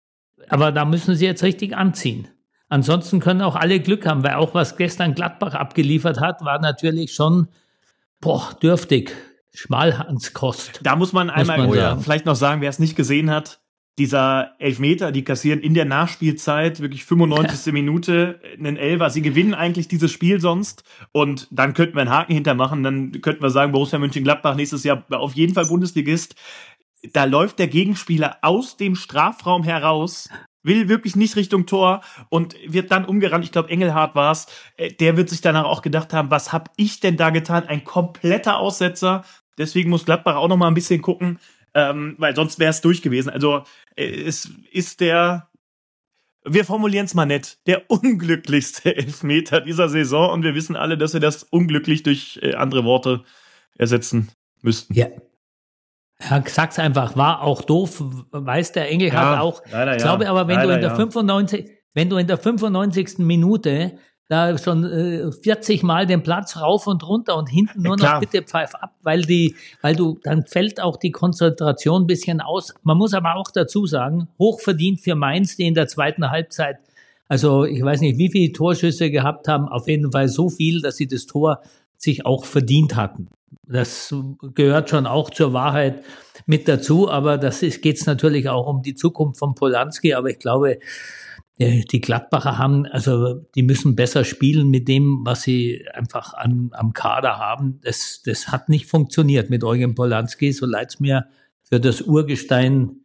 B: aber da müssen sie jetzt richtig anziehen. Ansonsten können auch alle Glück haben, weil auch was gestern Gladbach abgeliefert hat, war natürlich schon dürftig. Schmalhanskost.
D: Da muss man einmal vielleicht noch sagen, wer es nicht gesehen hat, dieser Elfmeter, die kassieren in der Nachspielzeit, wirklich 95. Minute, einen Elfer. Sie gewinnen eigentlich dieses Spiel sonst und dann könnten wir einen Haken hintermachen, dann könnten wir sagen, Borussia Mönchengladbach nächstes Jahr auf jeden Fall Bundesligist. Da läuft der Gegenspieler aus dem Strafraum heraus, will wirklich nicht Richtung Tor und wird dann umgerannt. Ich glaube, Engelhardt war es. Der wird sich danach auch gedacht haben, was habe ich denn da getan? Ein kompletter Aussetzer. Deswegen muss Gladbach auch noch mal ein bisschen gucken, weil sonst wäre es durch gewesen. Also es ist wir formulieren es mal nett, der unglücklichste Elfmeter dieser Saison und wir wissen alle, dass wir das unglücklich durch andere Worte ersetzen müssten.
B: Ja. Ja, sag's einfach, war auch doof, weiß der Engelhardt auch. Leider, ich glaube aber, wenn du in der 95. Minute da schon 40 Mal den Platz rauf und runter und hinten nur noch bitte pfeif ab, weil dann fällt auch die Konzentration ein bisschen aus. Man muss aber auch dazu sagen, hochverdient für Mainz, die in der zweiten Halbzeit, also ich weiß nicht, wie viele Torschüsse gehabt haben, auf jeden Fall so viel, dass sie das Tor sich auch verdient hatten. Das gehört schon auch zur Wahrheit mit dazu, aber geht's natürlich auch um die Zukunft von Polanski, aber ich glaube, die Gladbacher die müssen besser spielen mit dem, was sie einfach am Kader haben. Das hat nicht funktioniert mit Eugen Polanski, so leid es mir für das Urgestein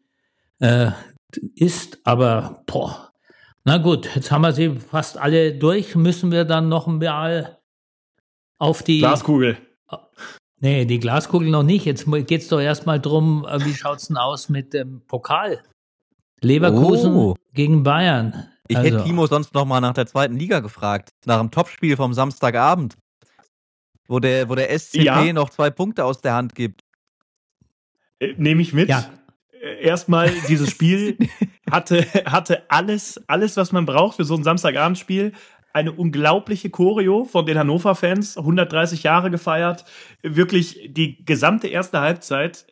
B: ist, aber na gut, jetzt haben wir sie fast alle durch, müssen wir dann noch mal auf die
D: Glaskugel.
B: Nee, die Glaskugel noch nicht. Jetzt geht's doch erstmal drum, wie schaut's denn aus mit dem Pokal? Leverkusen gegen Bayern.
C: Ich hätte Timo sonst noch mal nach der zweiten Liga gefragt, nach dem Topspiel vom Samstagabend, wo der SCP noch 2 Punkte aus der Hand gibt.
D: Nehme ich mit. Ja. Erstmal, dieses Spiel hatte alles, was man braucht für so ein Samstagabendspiel. Eine unglaubliche Choreo von den Hannover-Fans, 130 Jahre gefeiert. Wirklich die gesamte erste Halbzeit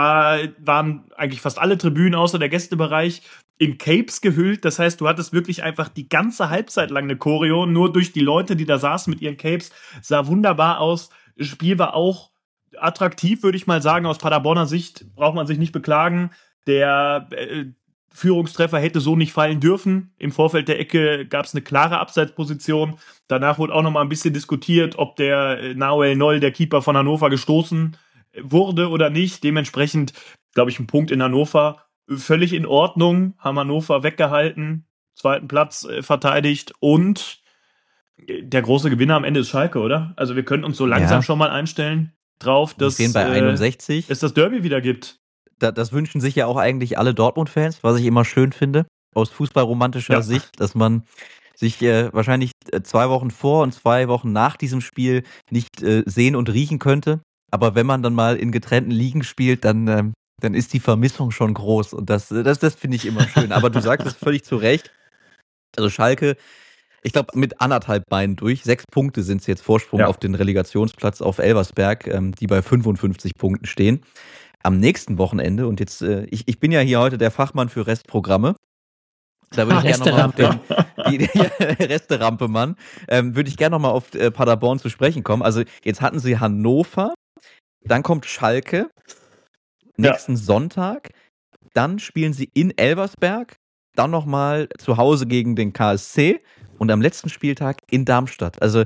D: waren eigentlich fast alle Tribünen außer der Gästebereich in Capes gehüllt. Das heißt, du hattest wirklich einfach die ganze Halbzeit lang eine Choreo, nur durch die Leute, die da saßen mit ihren Capes. Sah wunderbar aus. Das Spiel war auch attraktiv, würde ich mal sagen. Aus Paderborner Sicht braucht man sich nicht beklagen. Der Führungstreffer hätte so nicht fallen dürfen. Im Vorfeld der Ecke gab es eine klare Abseitsposition. Danach wurde auch noch mal ein bisschen diskutiert, ob der Nahuel Noll, der Keeper von Hannover, gestoßen wurde oder nicht. Dementsprechend, glaube ich, ein Punkt in Hannover. Völlig in Ordnung. Haben Hannover weggehalten. 2. Platz verteidigt. Und der große Gewinner am Ende ist Schalke, oder? Also wir können uns so langsam schon mal einstellen drauf, dass
C: bei 61.
D: Es das Derby wieder gibt.
C: Das wünschen sich ja auch eigentlich alle Dortmund-Fans, was ich immer schön finde, aus fußballromantischer Sicht, dass man sich wahrscheinlich 2 Wochen vor und 2 Wochen nach diesem Spiel nicht sehen und riechen könnte. Aber wenn man dann mal in getrennten Ligen spielt, dann ist die Vermissung schon groß. Und das finde ich immer schön. Aber du sagst es völlig zu Recht. Also Schalke, ich glaube, mit 1,5 Beinen durch. 6 Punkte sind es jetzt Vorsprung auf den Relegationsplatz auf Elversberg, die bei 55 Punkten stehen. Am nächsten Wochenende, und jetzt, ich bin ja hier heute der Fachmann für Restprogramme. Da würde ich gerne nochmal auf die Resterampe-Mann, würde ich gerne nochmal auf Paderborn zu sprechen kommen. Also jetzt hatten sie Hannover, dann kommt Schalke, nächsten Sonntag, dann spielen sie in Elversberg, dann nochmal zu Hause gegen den KSC und am letzten Spieltag in Darmstadt. Also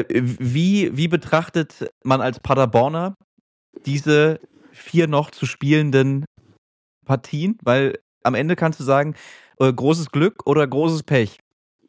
C: wie betrachtet man als Paderborner diese 4 noch zu spielenden Partien? Weil am Ende kannst du sagen, großes Glück oder großes Pech.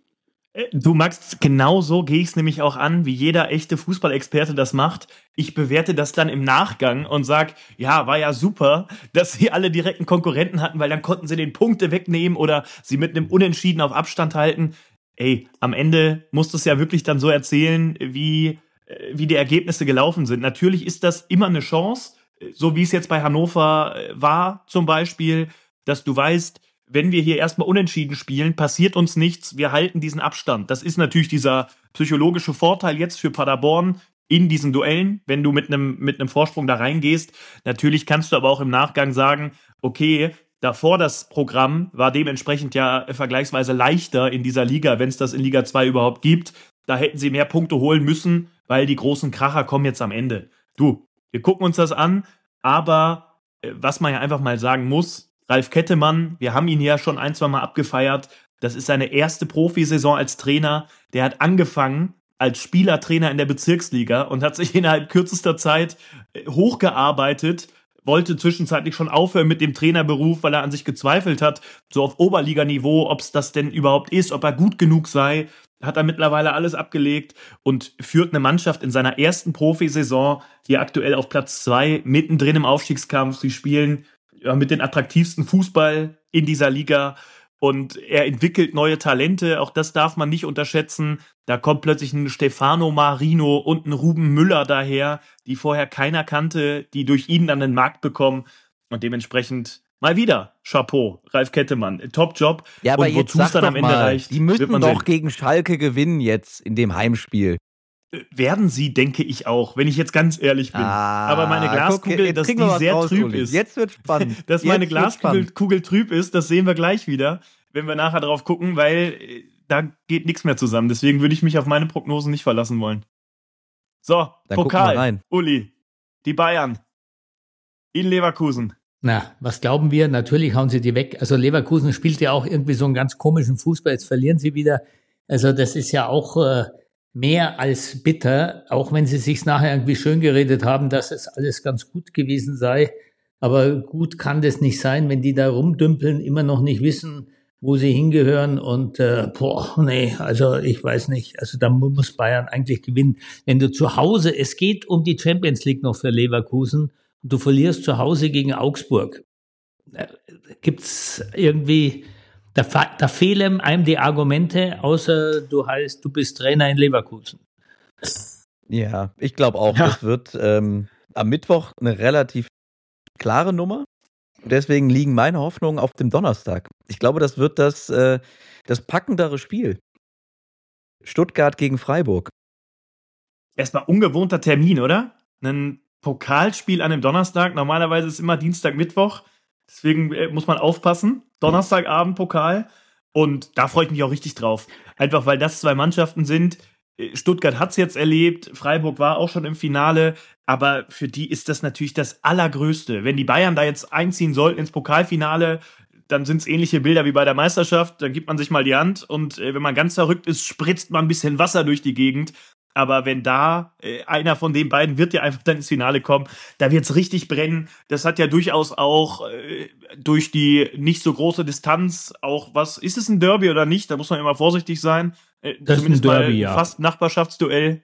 D: Du, Max, genau so gehe ich es nämlich auch an, wie jeder echte Fußballexperte das macht. Ich bewerte das dann im Nachgang und sage, ja, war ja super, dass sie alle direkten Konkurrenten hatten, weil dann konnten sie den Punkte wegnehmen oder sie mit einem Unentschieden auf Abstand halten. Ey, am Ende musst du es ja wirklich dann so erzählen, wie die Ergebnisse gelaufen sind. Natürlich ist das immer eine Chance, so wie es jetzt bei Hannover war zum Beispiel, dass du weißt, wenn wir hier erstmal unentschieden spielen, passiert uns nichts, wir halten diesen Abstand. Das ist natürlich dieser psychologische Vorteil jetzt für Paderborn in diesen Duellen, wenn du mit einem Vorsprung da reingehst. Natürlich kannst du aber auch im Nachgang sagen, okay, Davor das Programm war dementsprechend ja vergleichsweise leichter in dieser Liga, wenn es das in Liga 2 überhaupt gibt. Da hätten sie mehr Punkte holen müssen, weil die großen Kracher kommen jetzt am Ende. Du, wir gucken uns das an, aber was man ja einfach mal sagen muss, Ralf Kettemann, wir haben ihn ja schon 1-2 Mal abgefeiert, das ist seine erste Profisaison als Trainer. Der hat angefangen als Spielertrainer in der Bezirksliga und hat sich innerhalb kürzester Zeit hochgearbeitet, wollte zwischenzeitlich schon aufhören mit dem Trainerberuf, weil er an sich gezweifelt hat, so auf Oberliganiveau, ob es das denn überhaupt ist, ob er gut genug sei. Hat er mittlerweile alles abgelegt und führt eine Mannschaft in seiner ersten Profisaison, hier aktuell auf Platz 2, mittendrin im Aufstiegskampf. Sie spielen mit den attraktivsten Fußball in dieser Liga und er entwickelt neue Talente, auch das darf man nicht unterschätzen. Da kommt plötzlich ein Stefano Marino und ein Ruben Müller daher, die vorher keiner kannte, die durch ihn dann den Markt bekommen und dementsprechend mal wieder Chapeau, Ralf Kettemann, Top-Job.
C: Ja, aber
D: und
C: jetzt
D: wozu es dann am Ende reicht,
C: die müssen
D: wird man
C: doch
D: sehen.
C: gegen Schalke gewinnen jetzt in dem Heimspiel.
D: Werden sie, denke ich auch, wenn ich jetzt ganz ehrlich bin. Aber meine Glaskugel,
C: guck,
D: dass
C: kriegen
D: die
C: wir was
D: sehr
C: raus,
D: trüb
C: Uli.
D: ist.
C: Jetzt wird spannend.
D: Dass meine Glaskugel trüb ist, das sehen wir gleich wieder, wenn wir nachher drauf gucken, weil da geht nichts mehr zusammen. Deswegen würde ich mich auf meine Prognosen nicht verlassen wollen. So,
C: Dann
D: Pokal,
C: gucken wir rein.
D: Uli, die Bayern in Leverkusen.
B: Na, was glauben wir? Natürlich hauen sie die weg. Also Leverkusen spielt ja auch irgendwie so einen ganz komischen Fußball. Jetzt verlieren sie wieder. Also das ist ja auch mehr als bitter, auch wenn sie sich's nachher irgendwie schön geredet haben, dass es alles ganz gut gewesen sei. Aber gut kann das nicht sein, wenn die da rumdümpeln, immer noch nicht wissen, wo sie hingehören. Und nee, also ich weiß nicht. Also da muss Bayern eigentlich gewinnen. Wenn du zu Hause, es geht um die Champions League noch für Leverkusen, und du verlierst zu Hause gegen Augsburg. Gibt's irgendwie, da fehlen einem die Argumente, außer du bist Trainer in Leverkusen.
C: Ja, ich glaube auch, das wird am Mittwoch eine relativ klare Nummer. Deswegen liegen meine Hoffnungen auf dem Donnerstag. Ich glaube, das wird das packendere Spiel. Stuttgart gegen Freiburg.
D: Erstmal ungewohnter Termin, oder? Ein Pokalspiel an dem Donnerstag. Normalerweise ist immer Dienstag, Mittwoch. Deswegen muss man aufpassen. Donnerstagabend Pokal. Und da freue ich mich auch richtig drauf. Einfach, weil das zwei Mannschaften sind. Stuttgart hat es jetzt erlebt. Freiburg war auch schon im Finale. Aber für die ist das natürlich das Allergrößte. Wenn die Bayern da jetzt einziehen sollten ins Pokalfinale, dann sind es ähnliche Bilder wie bei der Meisterschaft. Dann gibt man sich mal die Hand. Und wenn man ganz verrückt ist, spritzt man ein bisschen Wasser durch die Gegend. Aber wenn da einer von den beiden wird ja einfach dann ins Finale kommen, da wird's richtig brennen. Das hat ja durchaus auch durch die nicht so große Distanz auch was, ist es ein Derby oder nicht? Da muss man immer vorsichtig sein.
B: Das
D: Zumindest
B: ist ein Derby,
D: mal
B: ja.
D: fast Nachbarschaftsduell.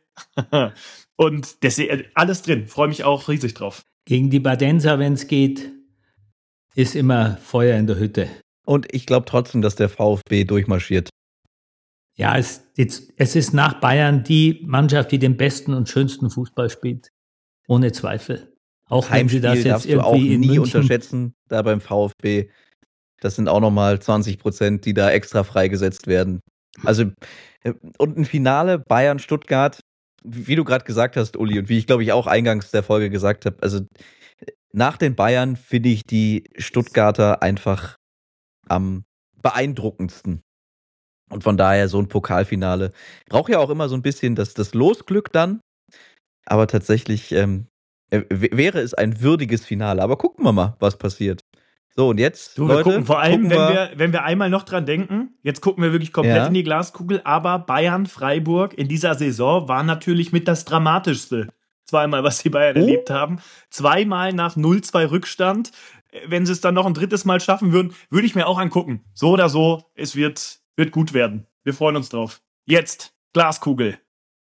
D: Und deswegen alles drin. Freue mich auch riesig drauf.
B: Gegen die Badenser, wenn es geht, ist immer Feuer in der Hütte.
C: Und ich glaube trotzdem, dass der VfB durchmarschiert.
B: Ja, es ist nach Bayern die Mannschaft, die den besten und schönsten Fußball spielt. Ohne Zweifel. Auch wenn sie das
C: Heimspiel
B: jetzt
C: darfst du auch
B: irgendwie in
C: nie
B: München
C: unterschätzen, da beim VfB. Das sind auch nochmal 20%, die da extra freigesetzt werden. Also, und ein Finale Bayern-Stuttgart, wie du gerade gesagt hast, Uli, und wie ich glaube ich auch eingangs der Folge gesagt habe, also nach den Bayern finde ich die Stuttgarter einfach am beeindruckendsten. Und von daher so ein Pokalfinale. Braucht ja auch immer so ein bisschen das Losglück dann. Aber tatsächlich wäre es ein würdiges Finale. Aber gucken wir mal, was passiert. So, und jetzt,
D: Du,
C: Leute,
D: wir gucken vor allem,
C: gucken wir,
D: wenn wir einmal noch dran denken, jetzt gucken wir wirklich komplett
C: Ja.
D: in die Glaskugel, aber Bayern, Freiburg in dieser Saison war natürlich mit das Dramatischste. Zweimal, was die Bayern erlebt haben. Zweimal nach 0-2 Rückstand. Wenn sie es dann noch ein drittes Mal schaffen würden, würde ich mir auch angucken. So oder so, es wird gut werden. Wir freuen uns drauf. Jetzt, Glaskugel.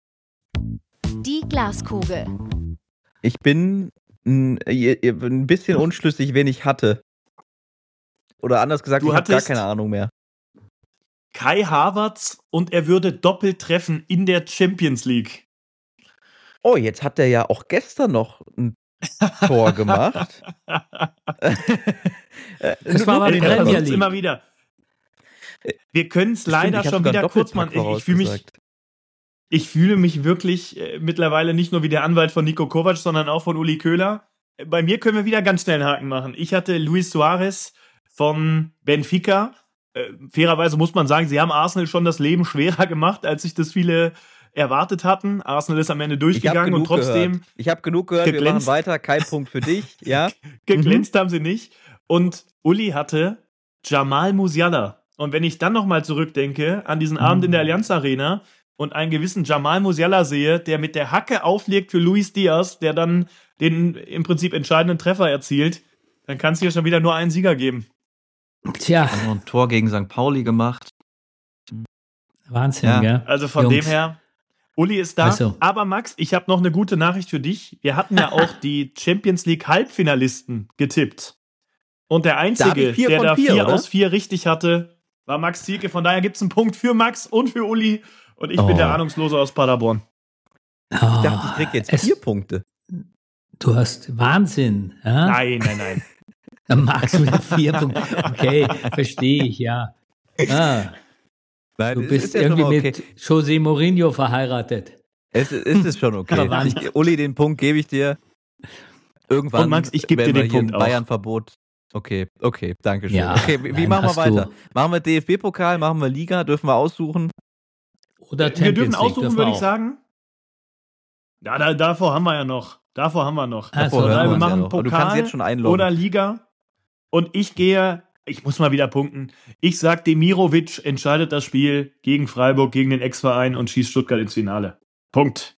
E: Die Glaskugel.
C: Ich bin ein bisschen unschlüssig, wen ich hatte. Oder anders gesagt,
D: Du
C: ich habe gar
D: hattest-
C: keine Ahnung mehr.
D: Kai Havertz und er würde doppelt treffen in der Champions League.
C: Oh, jetzt hat er ja auch gestern noch ein Tor gemacht.
B: Das war aber die
D: Er
B: Premier
D: versucht's
B: League.
D: immer wieder. Wir können es leider
C: Stimmt, ich hab
D: schon
C: sogar
D: wieder kurz
C: Doppelpack
D: machen.
C: vorausgesagt.
D: Ich fühle mich wirklich mittlerweile nicht nur wie der Anwalt von Nico Kovac, sondern auch von Uli Köhler. Bei mir können wir wieder ganz schnell einen Haken machen. Ich hatte Luis Suarez von Benfica. Fairerweise muss man sagen, sie haben Arsenal schon das Leben schwerer gemacht, als sich das viele erwartet hatten. Arsenal ist am Ende durchgegangen und trotzdem...
C: Ich habe genug gehört, wir machen weiter, kein Punkt für dich. Ja.
D: Geglänzt haben sie nicht. Und Uli hatte Jamal Musiala. Und wenn ich dann nochmal zurückdenke an diesen Abend in der Allianz Arena und einen gewissen Jamal Musiala sehe, der mit der Hacke auflegt für Luis Diaz, der dann den im Prinzip entscheidenden Treffer erzielt, dann kann es hier schon wieder nur einen Sieger geben.
B: Tja.
C: Haben noch ein Tor gegen St. Pauli gemacht.
B: Wahnsinn, ja. Gell?
D: Also von dem her, Uli ist da.
B: Also.
D: Aber Max, ich habe noch eine gute Nachricht für dich. Wir hatten ja auch die Champions League Halbfinalisten getippt. Und der Einzige, der da 4 aus 4 richtig hatte, war Max Zielke. Von daher gibt es einen Punkt für Max und für Uli. Und ich bin der Ahnungslose aus Paderborn.
C: Ich dachte, ich krieg jetzt 4 Punkte.
B: Du hast Wahnsinn. Ja?
D: Nein.
B: Max mit 4 Punkten. Okay, verstehe ich, ja.
C: Nein,
B: du bist irgendwie mit José Mourinho verheiratet.
C: Es ist schon okay. Uli, den Punkt gebe ich dir. Irgendwann.
D: Und Max, ich gebe dir den Punkt auch.
C: Bayern-Verbot. Okay, danke schön.
B: Ja,
C: okay, wie machen wir weiter? Machen wir DFB-Pokal, machen wir Liga, dürfen wir aussuchen?
B: Oder Champions
D: wir dürfen
B: League,
D: aussuchen, würde ich sagen. Ja, davor haben wir ja noch. Wir machen Pokal
C: du kannst jetzt schon einloggen.
D: Oder Liga. Und ich muss mal wieder punkten. Ich sag, Demirovic entscheidet das Spiel gegen Freiburg, gegen den Ex-Verein und schießt Stuttgart ins Finale. Punkt.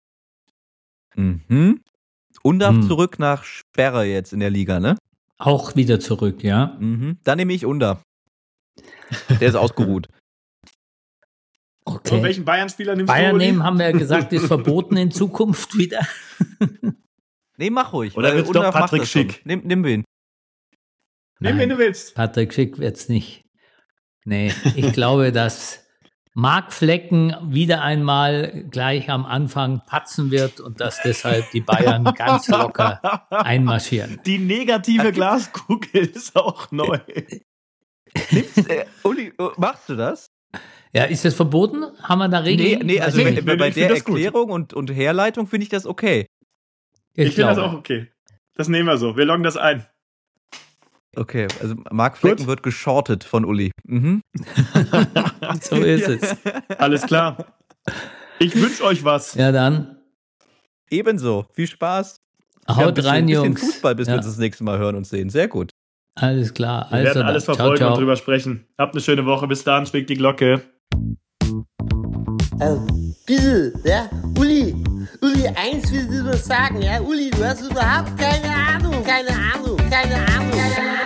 C: Undav zurück nach Sperre jetzt in der Liga, ne?
B: Auch wieder zurück, ja.
C: Dann nehme ich Undav. Der ist ausgeruht.
B: Okay.
D: Und welchen Bayern-Spieler nimmst
B: Bayern
D: du?
B: Bayern nehmen, haben wir ja gesagt, ist verboten in Zukunft wieder.
C: Nee, mach ruhig.
D: Oder willst du doch Patrick Schick?
C: Nimm wen.
D: Nimm wen du willst.
B: Patrick Schick wird's nicht. Nee, ich glaube, dass Marc Flecken wieder einmal gleich am Anfang patzen wird und dass deshalb die Bayern ganz locker einmarschieren.
D: Die negative Glaskugel ist auch neu.
C: Uli, machst du das?
B: Ja, ist das verboten? Haben wir da Regeln?
C: Nee, also bei der Erklärung und Herleitung finde ich das okay.
D: Ich finde das auch okay. Das nehmen wir so. Wir loggen das ein.
C: Okay, also Marc Flecken wird geschortet von Uli.
B: So ist es.
D: Alles klar. Ich wünsche euch was.
B: Ja, dann.
C: Ebenso. Viel Spaß.
B: Haut rein, Jungs.
C: Ein bisschen Fußball, bis wir uns das nächste Mal hören und sehen. Sehr gut.
B: Alles klar.
D: Wir werden alles verfolgen und drüber sprechen. Habt eine schöne Woche. Bis dann. Schwingt die Glocke.
A: Bitte, ja, Uli, eins will ich dir sagen, ja, Uli, du hast überhaupt keine Ahnung.